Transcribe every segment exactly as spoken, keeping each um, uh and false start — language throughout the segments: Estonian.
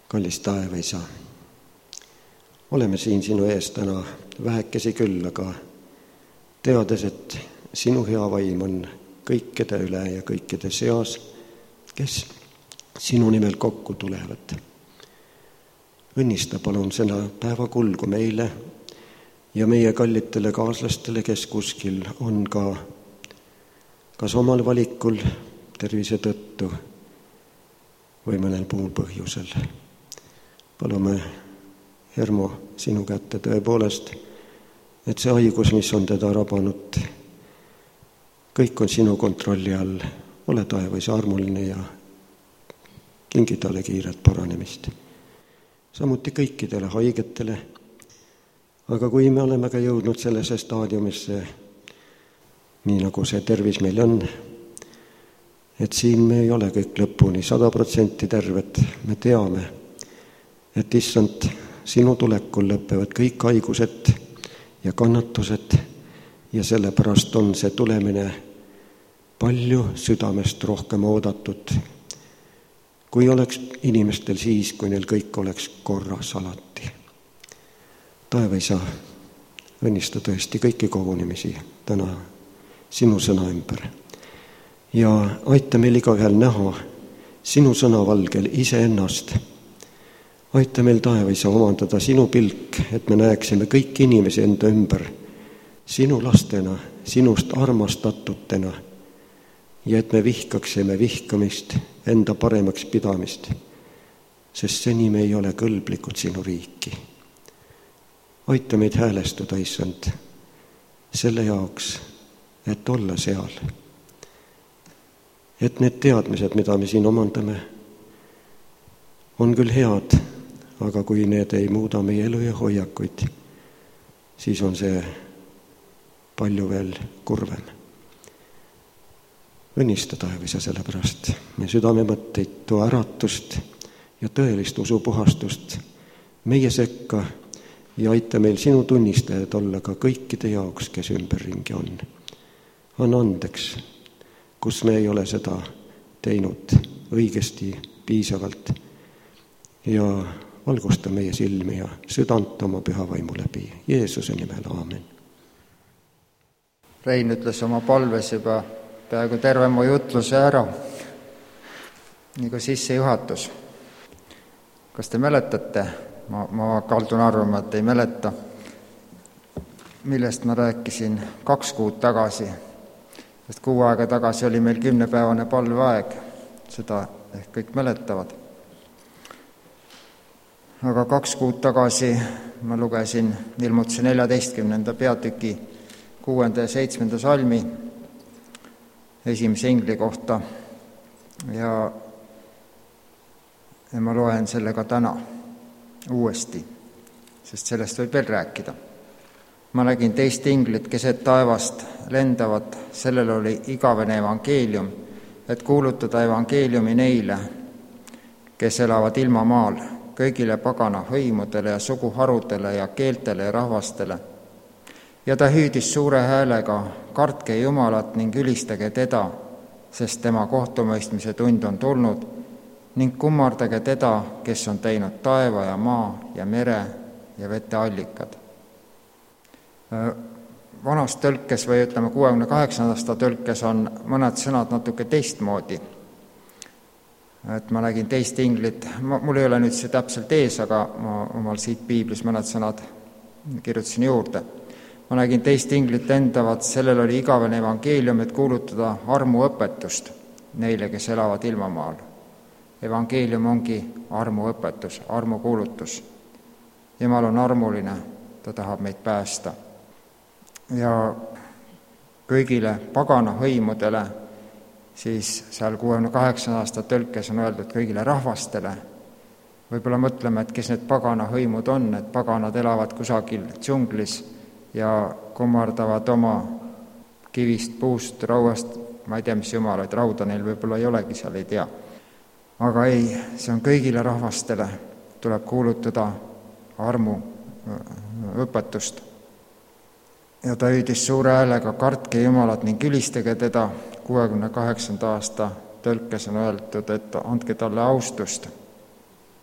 Kallis taevaisa, oleme siin sinu ees täna vähekesi küll, aga teades, et sinu hea vaim on kõikide üle ja kõikide seas, kes sinu nimel kokku tulevad. Õnnista palun seda päeva kulgu meile ja meie kallitele kaaslastele, kes kuskil on ka kas omal valikul tervise tõttu või mõnel muul põhjusel. Palume, Hermo, sinu kätte tõepoolest, et see haigus, mis on teda rabanud, kõik on sinu kontrolli all. Ole taevaisa armuline ja kingi talle kiiret paranemist. Samuti kõikidele haigetele. Aga kui me oleme ka jõudnud sellesse staadiumisse, nii nagu see tervis meil on, et siin me ei ole kõik lõpuni sada protsenti terved, me teame, et issand, sinu tulekul lõpevad kõik haigused ja kannatused ja sellepärast on see tulemine palju südamest rohkem oodatud, kui oleks inimestel siis, kui neil kõik oleks korras alati. Taevaisa, õnnista tõesti kõiki kogunemisi täna sinu sõna ümber ja aita meil igaühel näha sinu sõna valgel iseennast. Aita meil, taevaisa, omandada sinu pilk, et me näeksime kõiki inimesi enda ümber sinu lastena, sinust armastatutena ja et me vihkaksime vihkamist, enda paremaks pidamist, sest seni me ei ole kõlblikud sinu riiki. Aita meid häälestuda, issand, selle jaoks, et olla seal. Et need teadmised, mida me siin omandame, on küll head, aga kui need ei muuda meie elu ja hoiakuid, siis on see palju veel kurvem. Õnnista, taevaisa, selle pärast me südame mõtteid, too äratust ja tõelist usupuhastust meie sekka ja aita meil sinu tunnistajad olla ka kõikide jaoks, kes ümberringi on. Anna andeks, kus me ei ole seda teinud õigesti, piisavalt ja valgusta meie silmi ja südant oma püha vaimu läbi. Jeesuse nimel, aamen. Rein ütles oma palves juba peaaegu terve mu jutluse ära, nagu sissejuhatus. Kas te mäletate, ma, ma kaldun arvama, et ei mäleta, millest ma rääkisin kaks kuud tagasi, sest kuu aega tagasi oli meil kümnepäevane palveaeg, seda ehk kõik mäletavad. Aga kaks kuud tagasi ma lugesin Ilmutuse neljateistkümnenda peatüki kuuenda ja seitsmenda salmi esimese ingli kohta ja, ja ma loen selle ka täna uuesti, sest sellest võib veel rääkida. Ma nägin teist inglit keset taevast lendavat, sellel oli igavene evangeelium, et kuulutada evangeeliumi neile, kes elavad ilmamaal, kõigile pagana hõimudele ja suguharudele ja keeltele ja rahvastele. Ja ta hüüdis suure häälega, kartke Jumalat ning ülistage teda, sest tema kohtumõistmise tund on tulnud, ning kummardage teda, kes on teinud taeva ja maa ja mere ja vete allikad. Vanas tõlkes või ütleme kuuekümne kaheksanda tõlkes on mõned sõnad natuke teistmoodi. Et ma nägin teist inglit, mul ei ole nüüd see täpselt ees, aga ma omal siit piiblis mõned sõnad kirjutasin juurde. Ma nägin teist inglit lendavat, sellel oli igavene evangeelium, et kuulutada armuõpetust neile, kes elavad ilmamaal. Evangeelium ongi armuõpetus, armukuulutus. Jumal on armuline, ta tahab meid päästa. Ja kõigile pagana hõimudele, siis seal kuuekümne kaheksanda aasta tõlkes on öeldud kõigile rahvastele. Võib-olla mõtleme, et kes need pagana hõimud on, et paganad elavad kusagil džunglis ja kummardavad oma kivist, puust, rauast, ma ei tea, mis jumalaid, rauda neil võib-olla ei olegi, seal ei tea. Aga ei, see on kõigile rahvastele, tuleb kuulutada armu õpetust. Ja ta hüüdis suure häälega, kartke Jumalat ning ülistage teda. kuuekümne kaheksanda aasta tõlkes on öeldud, et andke talle austust.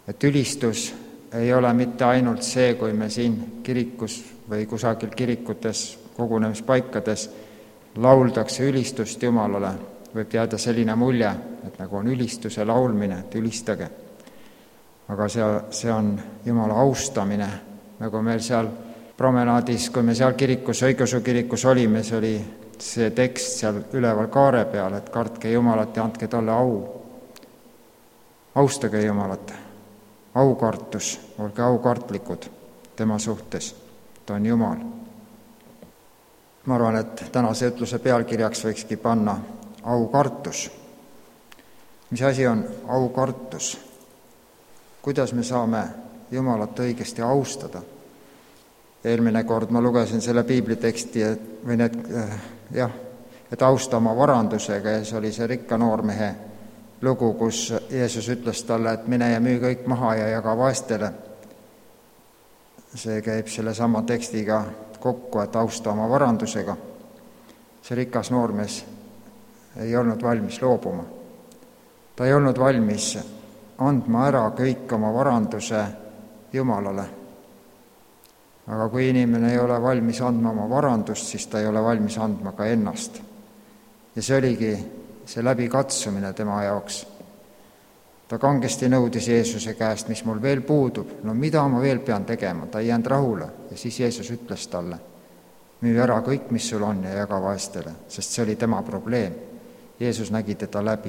et ülistus ei ole mitte ainult see, kui me siin kirikus või kusagil kirikutes, kogunemispaikades lauldakse ülistust Jumalale, võib jääda selline mulje, et nagu on ülistuse laulmine, et ülistage. Aga see, see on Jumala austamine, nagu meil seal promenaadis, kui me seal kirikus, õigeusu kirikus olime, see oli see tekst seal üleval kaare peal, et kartke Jumalat ja andke talle au. Austage Jumalat, aukartus, olge aukartlikud tema suhtes, ta on Jumal. Ma arvan, et tänase ütluse pealkirjaks võikski panna aukartus. Mis asi on aukartus? Kuidas me saame Jumalat õigesti austada? Eelmine kord ma lugesin selle piibliteksti, et, või need, jah, et austa oma varandusega, ja see oli see rikka noormehe lugu, kus Jeesus ütles talle, et mine ja müü kõik maha ja jaga vaestele. See käib selle sama tekstiga kokku, et austa oma varandusega. See rikas noormees ei olnud valmis loobuma. Ta ei olnud valmis andma ära kõik oma varanduse Jumalale. Aga kui inimene ei ole valmis andma oma varandust, siis ta ei ole valmis andma ka ennast. Ja see oligi see läbikatsumine tema jaoks. Ta kangesti nõudis Jeesuse käest, mis mul veel puudub, no mida ma veel pean tegema, ta ei jäänud rahule. Ja siis Jeesus ütles talle, müü ära kõik, mis sul on, ja jaga vaestele, sest see oli tema probleem. Jeesus nägi teda läbi.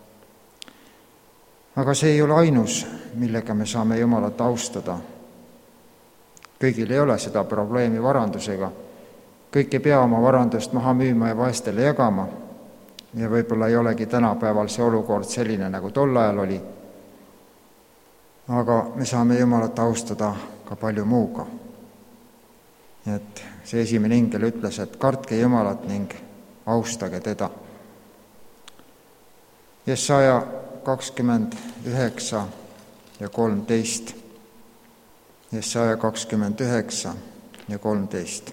Aga see ei ole ainus, millega me saame Jumalat austada. Kõigil ei ole seda probleemi varandusega. Kõik ei pea oma varandust maha müüma ja vaestele jagama. Ja võib-olla ei olegi tänapäeval see olukord selline, nagu tol ajal oli. Aga me saame Jumalat austada ka palju muuga. Et see esimene ingel ütles, et kartke Jumalat ning austage teda. Jesaja kakskümmend üheksa ja kolmteist. Jesaja kakskümmend üheksa ja kolmteist.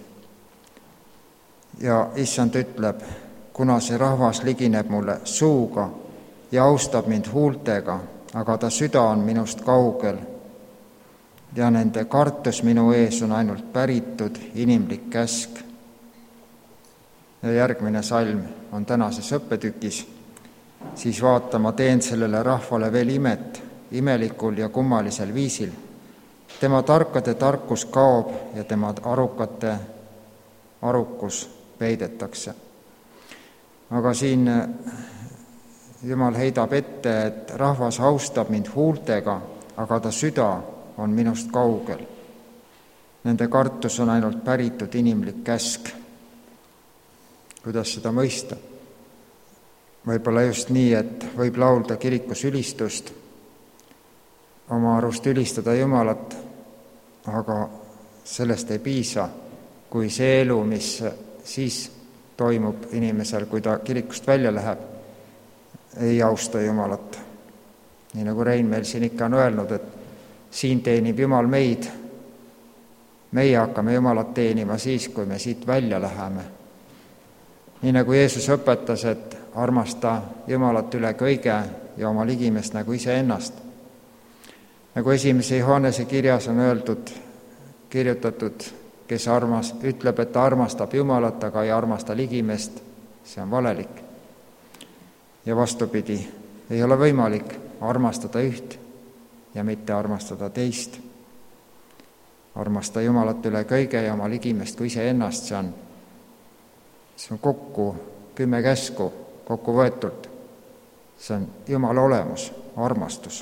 Ja issand ütleb, kuna see rahvas ligineb mulle suuga ja austab mind huultega, aga ta süda on minust kaugel ja nende kartus minu ees on ainult päritud inimlik käsk. Ja järgmine salm on tänases õppetükis. Siis vaata, ma teen sellele rahvale veel imet, imelikul ja kummalisel viisil. Tema tarkade tarkus kaob ja tema arukate arukus peidetakse. Aga siin Jumal heidab ette, et rahvas austab mind huultega, aga ta süda on minust kaugel. Nende kartus on ainult päritud inimlik käsk. Kuidas seda mõista? Võib-olla just nii, et võib laulda kirikus ülistust, oma arust ülistada Jumalat, aga sellest ei piisa, kui see elu, mis siis toimub inimesel, kui ta kirikust välja läheb, ei austa Jumalat. Nii nagu Rein meil siin ikka on öelnud, et siin teenib Jumal meid, meie hakkame Jumalat teenima siis, kui me siit välja läheme. Nii nagu Jeesus õpetas, et armasta Jumalat üle kõige ja oma ligimest nagu iseennast. Nagu esimese Johannese kirjas on öeldud, kirjutatud, kes armas, ütleb, et ta armastab Jumalat, aga ei armasta ligimest, see on valelik. Ja vastupidi, ei ole võimalik armastada üht ja mitte armastada teist. Armasta Jumalat üle kõige ja oma ligimest kui iseennast, see on, see on kokku kümme käsku, kokku võetult. See on Jumala olemus, armastus.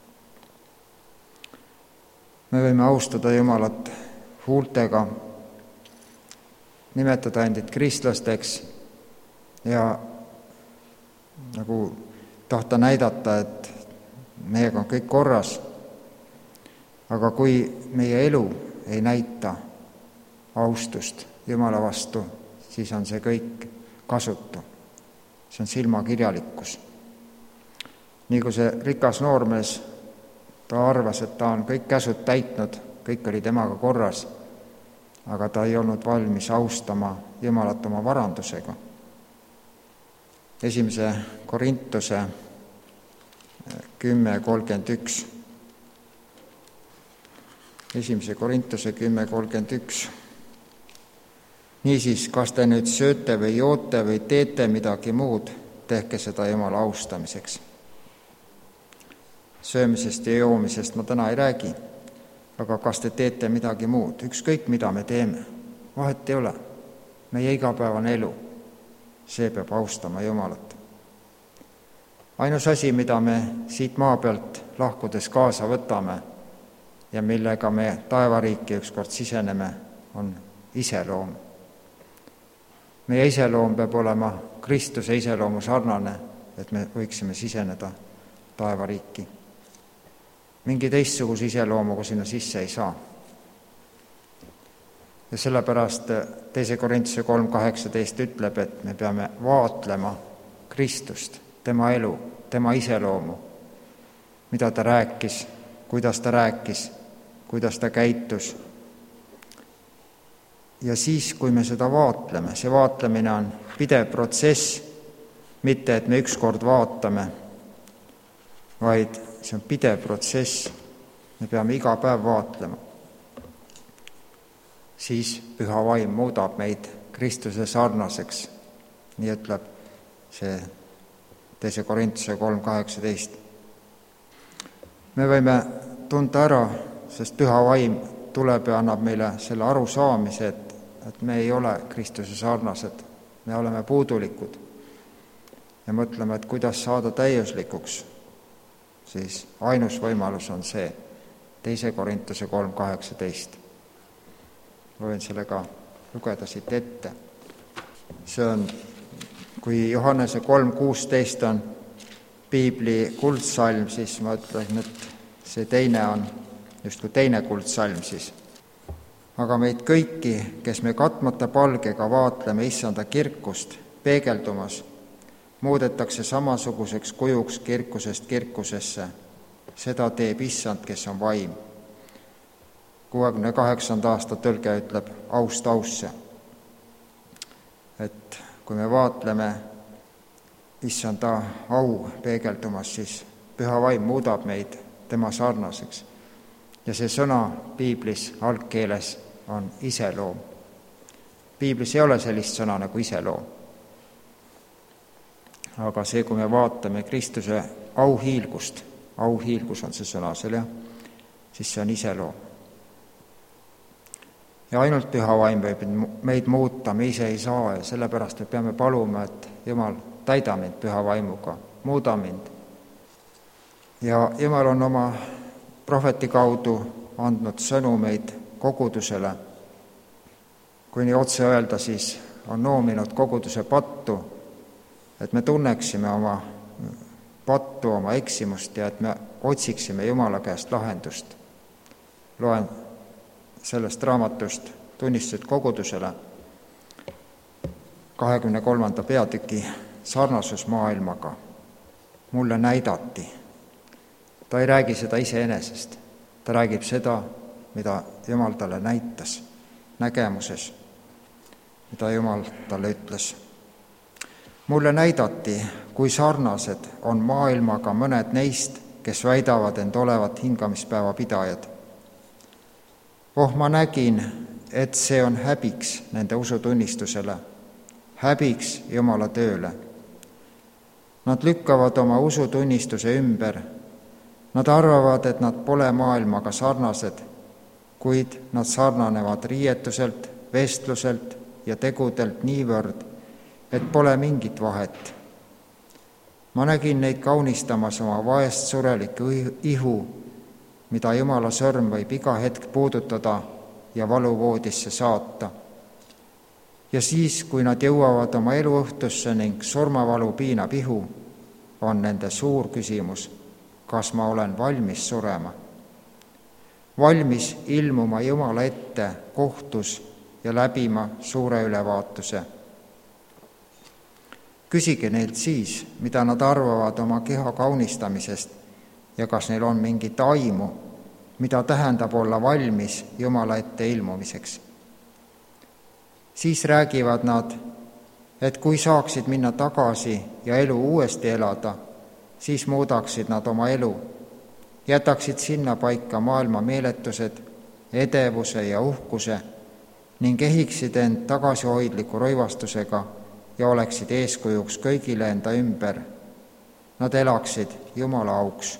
Me võime austada Jumalat huultega, nimetada endid kristlasteks ja nagu tahta näidata, et meiega on kõik korras. Aga kui meie elu ei näita austust Jumala vastu, siis on see kõik kasutu. See on silmakirjalikkus. Nii kui see rikas noormees, ta arvas, et ta on kõik käsud täitnud, kõik oli temaga korras, aga ta ei olnud valmis austama Jumalat oma varandusega. Esimese Korintuse kümme kolmkümmend üks. esimese Korintuse kümme kolmkümmend üks. Niisiis, kas te nüüd sööte või joote või teete midagi muud, tehke seda Jumala austamiseks. Söömisest ja joomisest ma täna ei räägi, aga kas te teete midagi muud, ükskõik mida me teeme, vahet ei ole. Meie igapäevane elu, see peab austama Jumalat. Ainus asi, mida me siit maa pealt lahkudes kaasa võtame ja millega me taevariiki ükskord siseneme, on iseloom. Meie iseloom peab olema Kristuse iseloomu sarnane, et me võiksime siseneda taevariiki. Mingi teistsuguse iseloomuga sinna sisse ei saa. Ja sellepärast teise Korintuse kolm kaheksateist ütleb, et me peame vaatlema Kristust, tema elu, tema iseloomu, mida ta rääkis, kuidas ta rääkis, kuidas ta käitus. Ja siis, kui me seda vaatleme, see vaatlemine on pidev protsess, mitte et me ükskord vaatame, vaid see on pidev protsess, me peame iga päev vaatlema. Siis Püha Vaim muudab meid Kristuse sarnaseks, nii ütleb see teise Korintuse kolm kaheksateist. Me võime tunda ära, sest Püha Vaim tuleb ja annab meile selle arusaamise, et, et me ei ole Kristuse sarnased, me oleme puudulikud ja mõtleme, et kuidas saada täiuslikuks, siis ainus võimalus on see, teise Korintuse kolm kaheksateist. Võin sellega lugeda siit ette. See on, kui Johannese kolm kuusteist on piibli kuldsalm, siis ma ütlen, et see teine on just kui teine kuldsalm siis. Aga meid kõiki, kes me katmata palgega vaatleme issanda kirkust peegeldumas, muudetakse samasuguseks kujuks kirkusest kirkusesse. Seda teeb issand, kes on vaim. kuuekümne kaheksanda aasta tõlge ütleb aust ausse. Et kui me vaatleme issanda au peegeldumas, siis Püha Vaim muudab meid tema sarnaseks. Ja see sõna piiblis algkeeles on iseloom. Piiblis ei ole sellist sõna nagu iseloom. Aga see, kui me vaatame Kristuse auhiilgust, auhiilgus on see sõna seal, jah, siis see on iseloom. Ja ainult Püha Vaim võib meid muuta, me ise ei saa ja sellepärast me peame paluma, et Jumal, täida mind Püha Vaimuga, muuda mind. Ja Jumal on oma prohveti kaudu andnud sõnumeid kogudusele. Kui nii otse öelda, siis on noominud koguduse pattu, et me tunneksime oma pattu, oma eksimust ja et me otsiksime Jumala käest lahendust. Loen sellest raamatust tunnistused kogudusele kahekümne kolmanda peatüki sarnasus maailmaga. Mulle näidati. Ta ei räägi seda iseenesest. Ta räägib seda, mida Jumal talle näitas nägemuses, mida Jumal talle ütles. Mulle näidati, kui sarnased on maailmaga mõned neist, kes väidavad end olevat hingamispäeva pidajad. Oh, ma nägin, et see on häbiks nende usutunnistusele, häbiks Jumala tööle. Nad lükkavad oma usutunnistuse ümber. Nad arvavad, et nad pole maailmaga sarnased, kuid nad sarnanevad riietuselt, vestluselt ja tegudelt niivõrd, et pole mingit vahet. Ma nägin neid kaunistamas oma vaest surelikku ihu, mida Jumala sõrm võib iga hetk puudutada ja valuvoodisse saata. Ja siis, kui nad jõuavad oma eluõhtusse ning surmavalu piinab ihu, on nende suur küsimus, kas ma olen valmis surema. Valmis ilmuma Jumala ette kohtus ja läbima suure ülevaatuse. Küsige neilt siis, mida nad arvavad oma keha kaunistamisest ja kas neil on mingit aimu, mida tähendab olla valmis Jumala ette ilmumiseks. Siis räägivad nad, et kui saaksid minna tagasi ja elu uuesti elada, siis muudaksid nad oma elu, jätaksid sinna paika maailma meeletused edevuse ja uhkuse ning ehiksid end tagasihoidliku roivastusega ja oleksid eeskujuks kõigile enda ümber. Nad elaksid Jumala auks.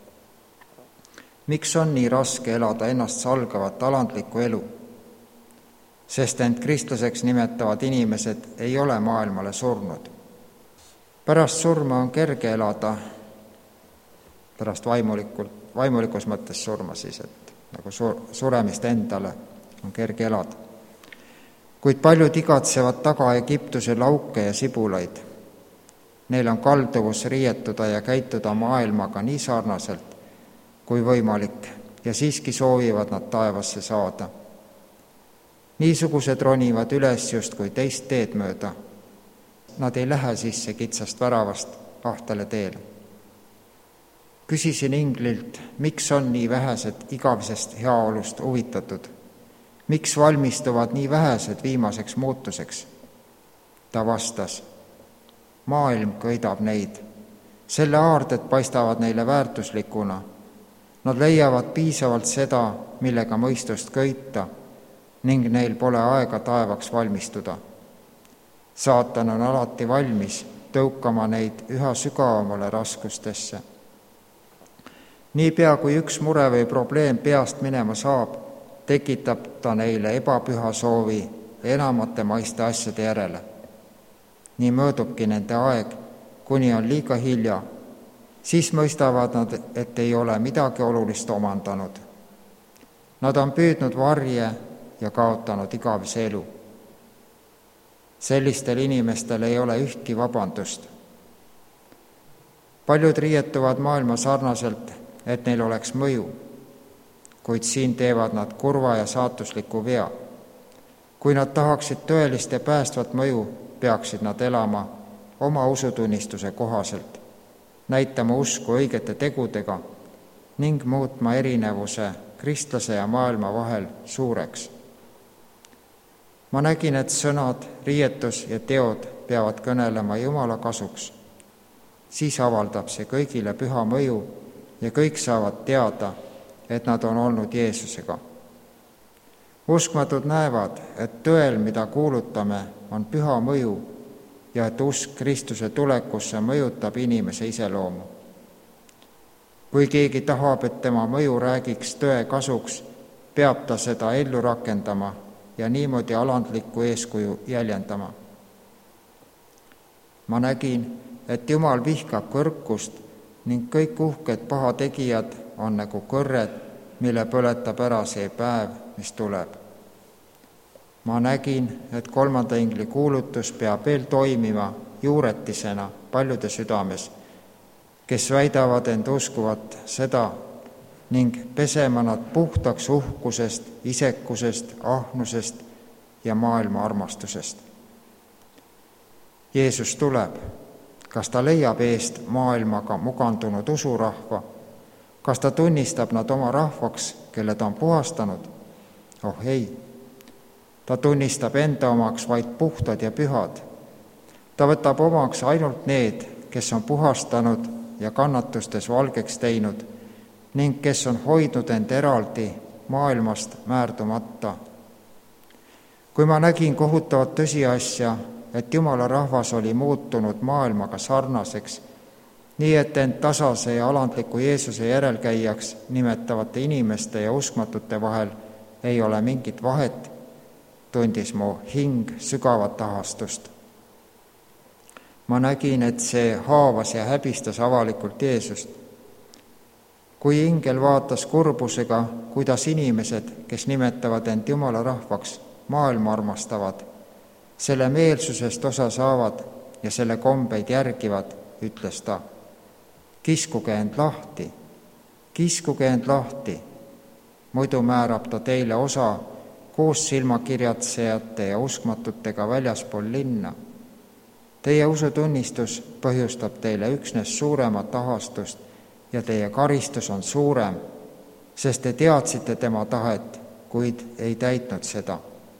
Miks on nii raske elada ennast salgavat alandlikku elu? Sest end kristlaseks nimetavad inimesed ei ole maailmale surnud. Pärast surma on kerge elada, pärast vaimulikult, vaimulikus mõttes surma siis, et nagu suremist endale on kerge elada. Kuid paljud igatsevad taga Egiptuse lauke ja sibulaid. Neil on kalduvus riietuda ja käituda maailmaga nii sarnaselt kui võimalik ja siiski soovivad nad taevasse saada. Niisugused ronivad üles justkui teist teed mööda. Nad ei lähe sisse kitsast väravast ahtele teele. Küsisin inglilt, miks on nii vähesed igavesest heaolust huvitatud? Miks valmistuvad nii vähesed viimaseks muutuseks? Ta vastas, maailm kõidab neid. Selle aarded paistavad neile väärtuslikuna. Nad leiavad piisavalt seda, millega mõistust köita, ning neil pole aega taevaks valmistuda. Saatan on alati valmis tõukama neid üha sügavamale raskustesse. Niipea kui üks mure või probleem peast minema saab, tekitab ta neile ebapüha soovi enamate maiste asjade järele. Nii möödubki nende aeg, kuni on liiga hilja. Siis mõistavad nad, et ei ole midagi olulist omandanud. Nad on püüdnud varje ja kaotanud igavese elu. Sellistel inimestel ei ole ühtki vabandust. Paljud riietuvad maailma sarnaselt, et neil oleks mõju, kuid siin teevad nad kurva ja saatusliku vea. Kui nad tahaksid tõelist ja päästvat mõju, peaksid nad elama oma usutunnistuse kohaselt, näitama usku õigete tegudega ning muutma erinevuse kristlase ja maailma vahel suureks. Ma nägin, et sõnad, riietus ja teod peavad kõnelema Jumala kasuks. Siis avaldab see kõigile püha mõju ja kõik saavad teada, et nad on olnud Jeesusega. Uskmatud näevad, et tõel, mida kuulutame, on püha mõju ja et usk Kristuse tulekusse mõjutab inimese iseloomu. Kui keegi tahab, et tema mõju räägiks tõe kasuks, peab ta seda ellu rakendama ja niimoodi alandlikku eeskuju jäljendama. Ma nägin, et Jumal vihkab kõrkust ning kõik uhked pahategijad on nagu kõrred, mille põletab ära see päev, mis tuleb. Ma nägin, et kolmanda ingli kuulutus peab veel toimima juuretisena paljude südames, kes väidavad end uskuvat seda ning pesema nad puhtaks uhkusest, isekusest, ahnusest ja maailma armastusest. Jeesus tuleb. Kas ta leiab eest maailmaga mugandunud usurahva? Kas ta tunnistab nad oma rahvaks, kelle ta on puhastanud? Oh ei, ta tunnistab enda omaks vaid puhtad ja pühad. Ta võtab omaks ainult need, kes on puhastanud ja kannatustes valgeks teinud ning kes on hoidnud end eraldi maailmast määrdumata. Kui ma nägin kohutavat tõsiasja, et Jumala rahvas oli muutunud maailmaga sarnaseks, nii et end tasase ja alandliku Jeesuse järelkäijaks nimetavate inimeste ja uskmatute vahel ei ole mingit vahet, tundis mu hing sügavat ahastust. Ma nägin, et see haavas ja häbistas avalikult Jeesust. Kui ingel vaatas kurbusega, kuidas inimesed, kes nimetavad end Jumala rahvaks, maailma armastavad, selle meelsusest osa saavad ja selle kombeid järgivad, ütles ta. Kiskuge end lahti, kiskuge end lahti, muidu määrab ta teile osa koos silmakirjatsejate ja uskmatutega väljaspool linna. Teie usutunnistus põhjustab teile üksnes suuremat ahastust ja teie karistus on suurem, sest te teadsite tema tahet, kuid ei täitnud seda.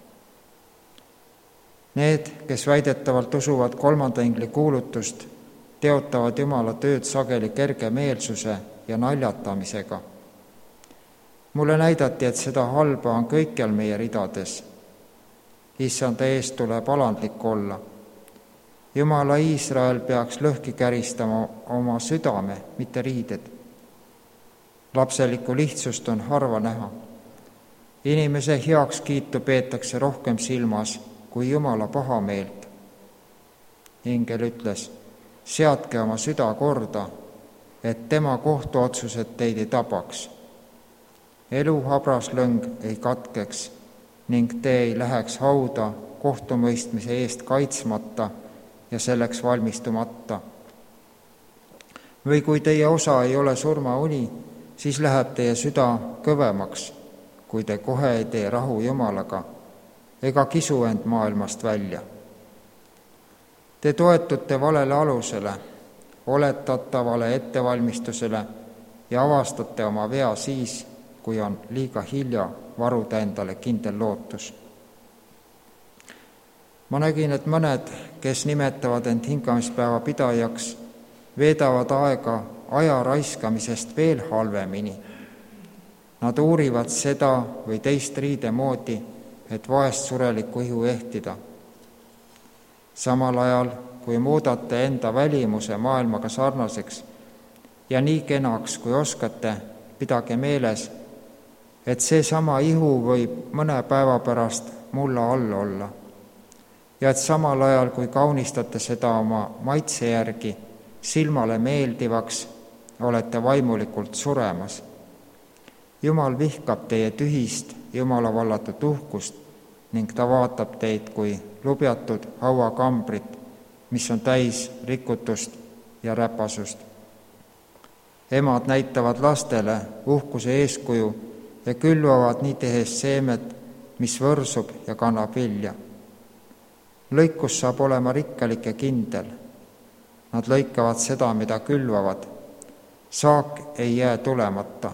Need, kes väidetavalt usuvad kolmanda ingli kuulutust, teotavad Jumala tööd sageli kerge meelsuse ja naljatamisega. mulle näidati, et seda halba on kõikjal meie ridades. Issanda ees tuleb alandlik olla. Jumala Iisrael peaks lõhki käristama oma südame, mitte riided. Lapselikku lihtsust on harva näha. Inimese heakskiitu peetakse rohkem silmas kui Jumala pahameelt. Ingel ütles, seadke oma süda korda, et tema kohtuotsused teid ei tabaks. Elu habras lõng ei katkeks ning te ei läheks hauda kohtumõistmise eest kaitsmata ja selleks valmistumata. Või kui teie osa ei ole surmauni, siis läheb teie süda kõvemaks, kui te kohe ei tee rahu Jumalaga ega kisu end maailmast välja. Te toetute valele alusele, oletatavale ettevalmistusele ja avastate oma vea siis, kui on liiga hilja varuda endale kindel lootus. Ma nägin, et mõned, kes nimetavad end hingamispäeva pidajaks, veedavad aega aja raiskamisest veel halvemini. Nad uurivad seda või teist riide moodi, et vaest surelikku ihu ehtida. Samal ajal, kui muudate enda välimuse maailmaga sarnaseks ja nii kenaks, kui oskate, pidage meeles, et seesama ihu võib mõne päeva pärast mulla all olla ja et samal ajal, kui kaunistate seda oma maitse järgi silmale meeldivaks, olete vaimulikult suremas. Jumal vihkab teie tühist Jumala vallatud uhkust ning ta vaatab teid kui lubjatud hauakambrit, mis on täis rikutust ja räpasust. Emad näitavad lastele uhkuse eeskuju ja külvavad nii tehes seemet, mis võrsub ja kannab vilja. Lõikus saab olema rikkalik ja kindel. Nad lõikavad seda, mida külvavad. Saak ei jää tulemata.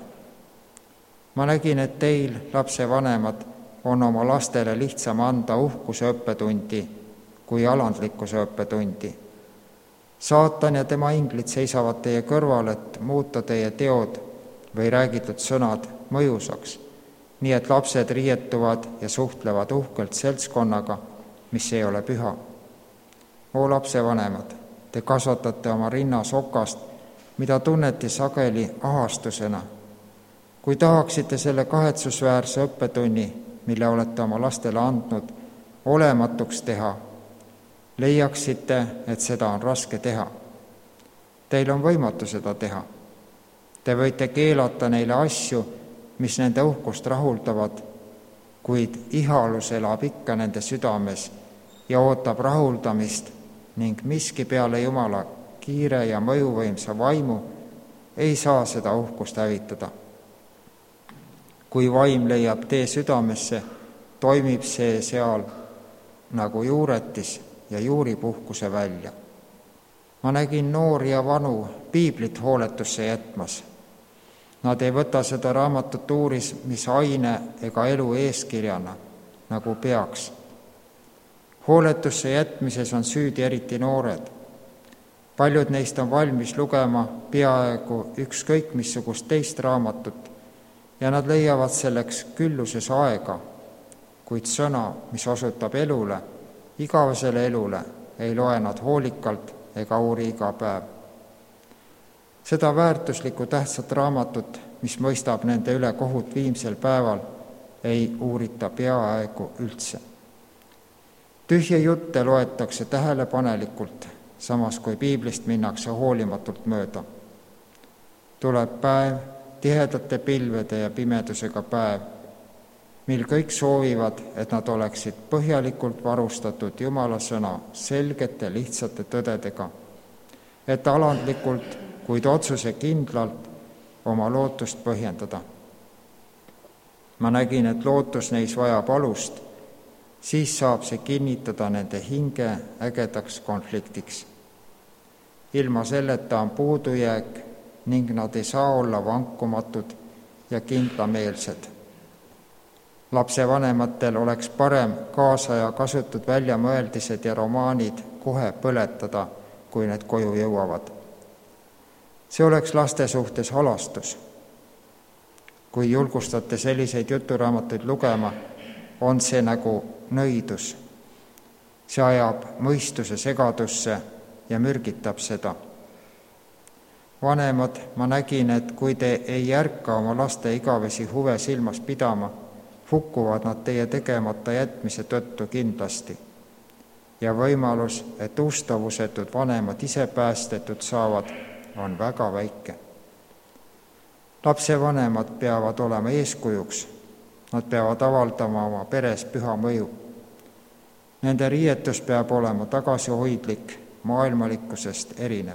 Ma nägin, et teil, lapsevanemad, on oma lastele lihtsam anda uhkuse õppetundi kui alandlikkuse õppetundi. Saatan ja tema inglid seisavad teie kõrval, et muuta teie teod või räägitud sõnad mõjusaks, nii et lapsed riietuvad ja suhtlevad uhkelt seltskonnaga, mis ei ole püha. O lapsevanemad, te kasvatate oma rinnas okast, mida tunneti sageli ahastusena. Kui tahaksite selle kahetsusväärse õppetunni, mille olete oma lastele andnud, olematuks teha, leiaksite, et seda on raske teha. Teil on võimatu seda teha. Te võite keelata neile asju, mis nende uhkust rahuldavad, kuid ihalus elab ikka nende südames ja ootab rahuldamist ning miski peale Jumala kiire ja mõjuvõimsa vaimu ei saa seda uhkust hävitada. Kui vaim leiab tee südamesse, toimib see seal nagu juuretis ja juurib uhkuse välja. Ma nägin noori ja vanu piiblit hooletusse jätmas. Nad ei võta seda raamatut uuris, mis aine ega elu eeskirjana, nagu peaks. Hooletusse jätmises on süüdi eriti noored. Paljud neist on valmis lugema peaaegu ükskõik missugust teist raamatut ja nad leiavad selleks külluses aega, kuid sõna, mis osutab elule, igavesele elule, ei loe nad hoolikalt ega uuri iga päev. Seda väärtuslikku tähtsat raamatut, mis mõistab nende üle kohut viimsel päeval, ei uurita peaaegu üldse. Tühje jutte loetakse tähelepanelikult, samas kui piiblist minnakse hoolimatult mööda. Tuleb päev, tihedate pilvede ja pimedusega päev, mil kõik soovivad, et nad oleksid põhjalikult varustatud Jumala sõna selgete lihtsate tõdedega, et alandlikult, kuid otsuse kindlalt oma lootust põhjendada. Ma nägin, et lootus neis vajab alust, siis saab see kinnitada nende hinge ägedaks konfliktiks. Ilma selleta on puudujääk ning nad ei saa olla vankumatud ja kindlameelsed. Lapsevanematel oleks parem kaasaja kasutud väljamõeldised ja romaanid kohe põletada, kui need koju jõuavad. See oleks laste suhtes halastus. kui julgustate selliseid juturaamatuid lugema, on see nagu nõidus. See ajab mõistuse segadusse ja mürgitab seda. Vanemad, ma nägin, et kui te ei järka oma laste igavesi huve silmas pidama, hukkuvad nad teie tegemata jätmise tõttu kindlasti. Ja võimalus, et ustavusetud vanemad ise päästetud saavad, on väga väike. Lapsevanemad peavad olema eeskujuks. Nad peavad avaldama oma peres püha mõju. Nende riietus peab olema tagasihoidlik, maailmalikkusest erinev.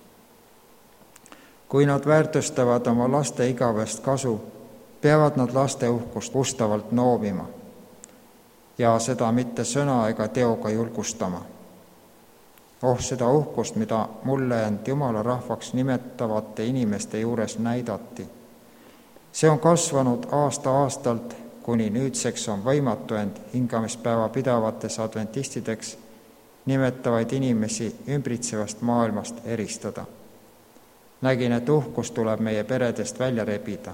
Kui nad väärtustavad oma laste igavest kasu, peavad nad laste uhkust ustavalt noomima ja seda mitte sõna ega teoga julgustama. Oh, seda uhkust, mida mulle end Jumala rahvaks nimetavate inimeste juures näidati. See on kasvanud aasta-aastalt, kuni nüüdseks on võimatu end hingamispäeva pidavates adventistideks nimetavaid inimesi ümbritsevast maailmast eristada. Nägin, et uhkus tuleb meie peredest välja rebida.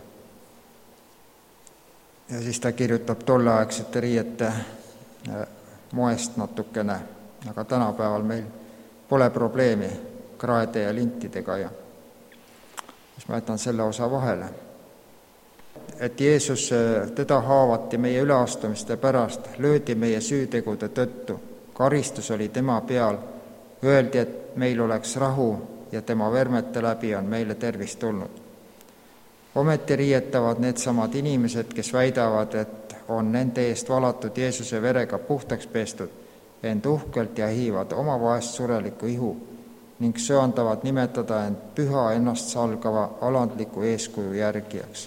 Ja siis ta kirjutab tolleaegsete riiete moest natukene, aga tänapäeval meil pole probleemi kraede ja lintidega ja siis ma jätan selle osa vahele. Et Jeesus, teda haavati meie üleastumiste pärast, löödi meie süütegude tõttu, karistus oli tema peal, öeldi, et meil oleks rahu ja tema vermete läbi on meile tervist tulnud. Ometi riietavad needsamad inimesed, kes väidavad, et on nende eest valatud Jeesuse verega puhtaks peestud, end uhkelt ja hiivad oma vaest sureliku ihu ning söandavad nimetada end püha ennast salgava alandliku eeskuju järgijaks.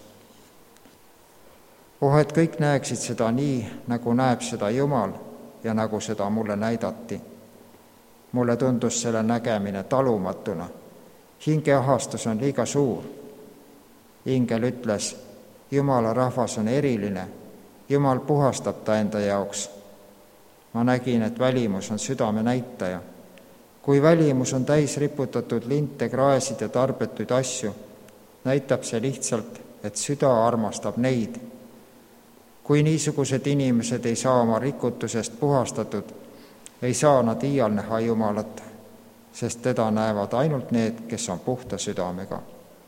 Oh, et kõik näeksid seda nii, nagu näeb seda Jumal ja nagu seda mulle näidati. Mulle tundus selle nägemine talumatuna. Hingeahastus on liiga suur. Ingel ütles, Jumala rahvas on eriline, Jumal puhastab ta enda jaoks. Ma nägin, et välimus on südame näitaja. Kui välimus on täis riputatud linte, kraesid ja tarbetuid asju, näitab see lihtsalt, et süda armastab neid. Kui niisugused inimesed ei saa oma rikutusest puhastatud, ei saa nad iial näha Jumalat, sest teda näevad ainult need, kes on puhta südamega.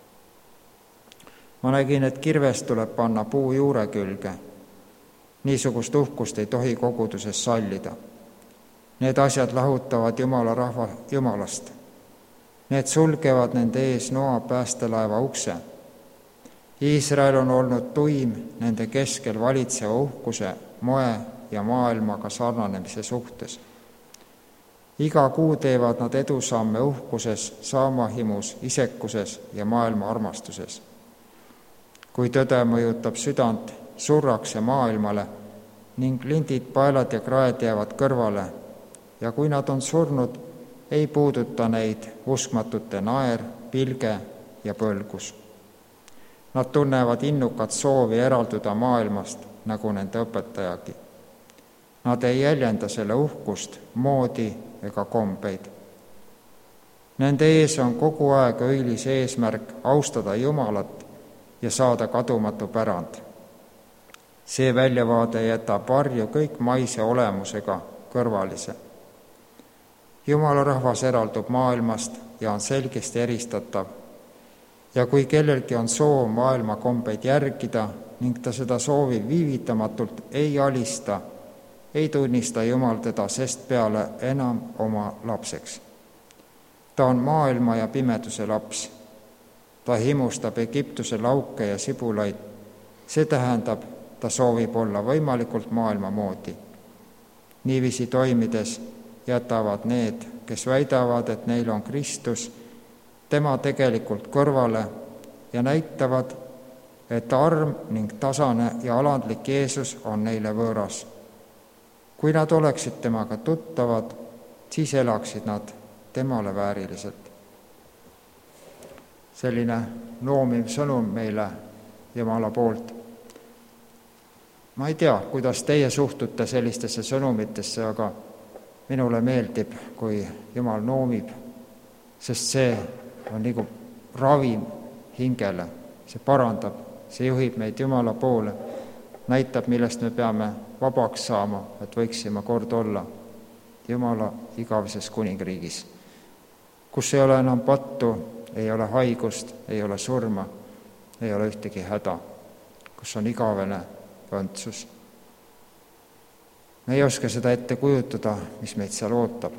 Ma nägin, et kirvest tuleb panna puu juure külge. Niisugust uhkust ei tohi koguduses sallida. Need asjad lahutavad Jumala rahva Jumalast. Need sulgevad nende ees noa päästelaeva ukse. Iisrael on olnud tuim nende keskel valitseva uhkuse, moe ja maailmaga sarnanemise suhtes. Iga kuu teevad nad edusamme uhkuses, saamahimus, isekuses ja maailma armastuses. Kui tõde mõjutab südant, surrakse maailmale ning lindid, paelad ja kraed jäävad kõrvale ja kui nad on surnud, ei puuduta neid uskmatute naer, pilge ja põlgus. Nad tunnevad innukat soovi eralduda maailmast, nagu nende õpetajagi. Nad ei jäljenda selle uhkust, moodi ega kombeid. Nende ees on kogu aeg õilis eesmärk austada Jumalat ja saada kadumatu pärand. See väljavaade jätab varju kõik maise olemusega kõrvalise. Jumala rahvas eraldub maailmast ja on selgesti eristatav. Ja kui kellelgi on soov maailma kombeid järgida ning ta seda soovi viivitamatult ei alista, ei tunnista Jumal teda sest peale enam oma lapseks. Ta on maailma ja pimeduse laps. Ta himustab Egiptuse lauke ja sibulaid. See tähendab, ta soovib olla võimalikult maailma moodi. Niiviisi toimides jätavad need, kes väidavad, et neil on Kristus, tema tegelikult kõrvale ja näitavad, et arm ning tasane ja alandlik Jeesus on neile võõras. Kui nad oleksid temaga tuttavad, siis elaksid nad temale vääriliselt. Selline noomiv sõnum meile Jumala poolt. Ma ei tea, kuidas teie suhtute sellistesse sõnumitesse, aga minule meeldib, kui Jumal noomib, sest see on nagu ravim hingele, see parandab see juhib meid Jumala poole, näitab, millest me peame vabaks saama, et võiksime kord olla Jumala igavises kuningriigis, kus ei ole enam pattu, ei ole haigust, ei ole surma, ei ole ühtegi häda, kus on igavene õndsus. Me ei oska seda ette kujutada, mis meid seal ootab.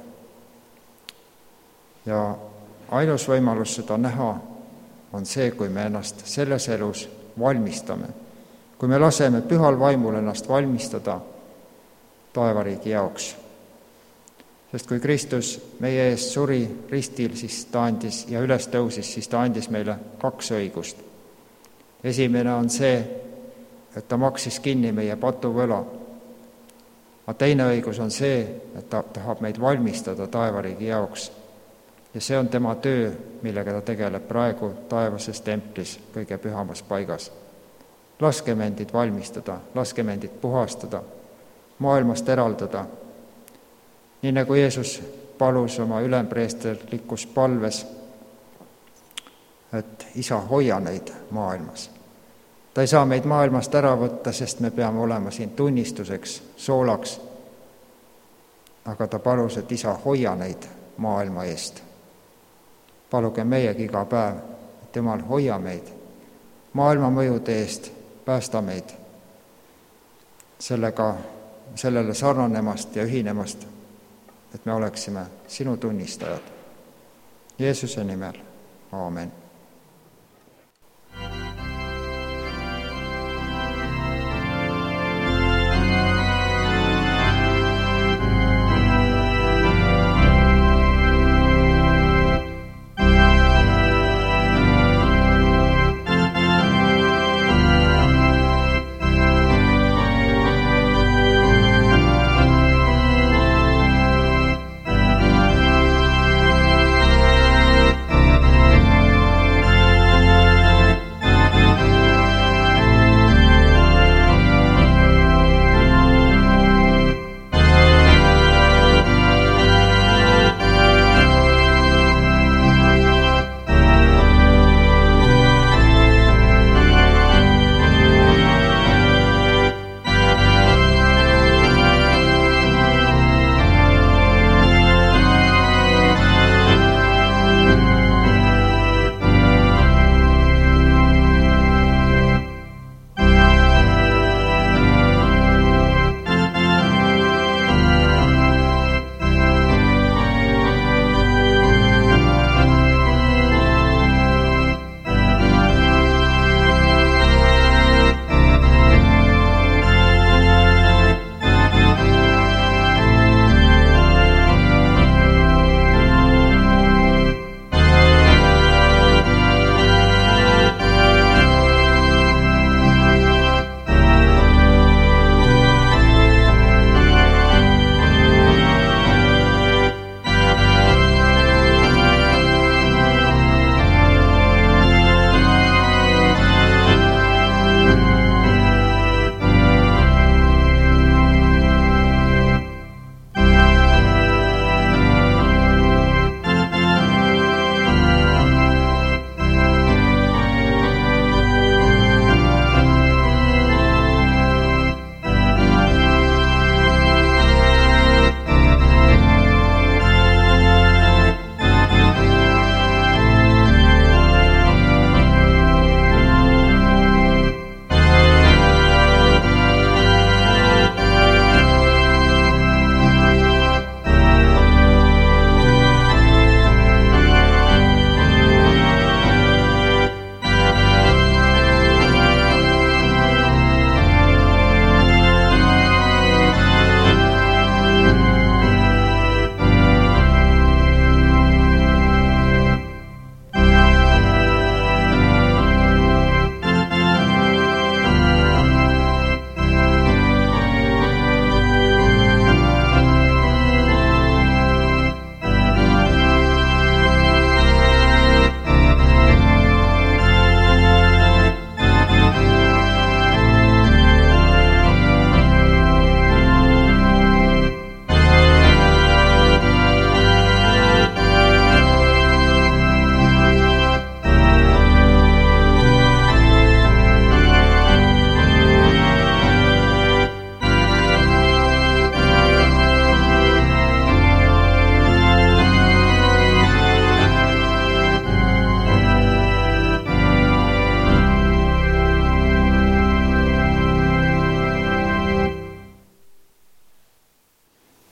Ja ainus võimalus seda näha on see, kui me ennast selles elus valmistame, kui me laseme pühal vaimul ennast valmistada taevariigi jaoks. Sest kui Kristus meie eest suri ristil, siis ta andis ja üles tõusis, siis ta andis meile kaks õigust. Esimene on see, et ta maksis kinni meie patuvõla. Aga teine õigus on see, et ta tahab meid valmistada taevariigi jaoks. Ja see on tema töö, millega ta tegeleb praegu taevases templis kõige pühamas paigas. Laske mendid valmistada, laske mendid puhastada, maailmast eraldada. Nii nagu Jeesus palus oma ülempreesterlikus palves, et isa hoia neid maailmas. Ta ei saa meid maailmast ära võtta, sest me peame olema siin tunnistuseks, soolaks. Aga ta palus, et isa hoia neid maailma eest. Paluge meiegi iga päev, et Jumal hoia meid maailma mõjude eest, päästa meid sellega, sellele sarnanemast ja ühinemast, et me oleksime sinu tunnistajad. Jeesuse nimel. Aamen.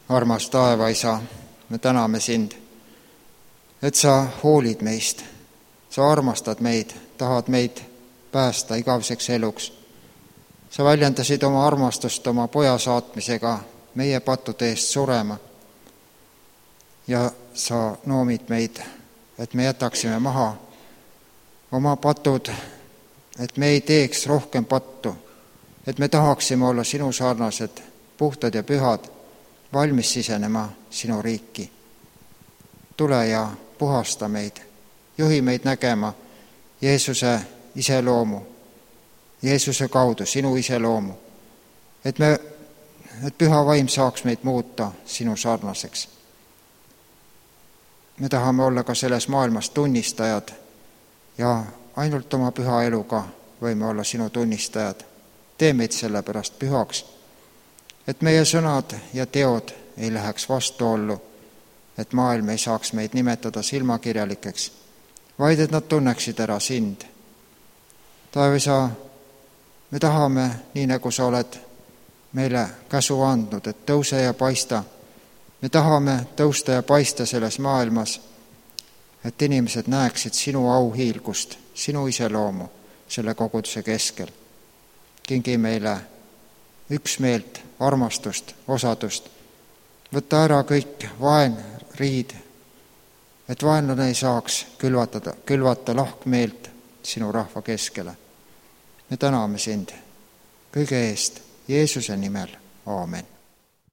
Armas taevaisa, me täname sind, et sa hoolid meist, sa armastad meid, tahad meid päästa igaveseks eluks. Sa väljendasid oma armastust oma poja saatmisega meie pattude eest surema ja sa noomid meid, et me jätaksime maha oma patud, et me ei teeks rohkem pattu, et me tahaksime olla sinu sarnased, puhtad ja pühad, valmis sisenema sinu riiki. Tule ja puhasta meid, juhi meid nägema Jeesuse iseloomu, Jeesuse kaudu sinu iseloomu, et me, et püha vaim saaks meid muuta sinu sarnaseks. Me tahame olla ka selles maailmas tunnistajad ja ainult oma püha eluga võime olla sinu tunnistajad. Tee meid selle pärast pühaks, et meie sõnad ja teod ei läheks vastuollu, et maailm ei saaks meid nimetada silmakirjalikeks, vaid et nad tunneksid ära sind. Taevisa, me tahame, nii nagu sa oled meile käsu andnud, et tõuse ja paista. Me tahame tõusta ja paista selles maailmas, et inimesed näeksid sinu auhiilgust, sinu iseloomu selle koguduse keskel. Kingi meile üksmeelt, armastust, osadust. Võta ära kõik vaen, riid, et vaenlane ei saaks külvata, külvata lahkmeelt sinu rahva keskele. Me täname sind kõige eest Jeesuse nimel. Aamen.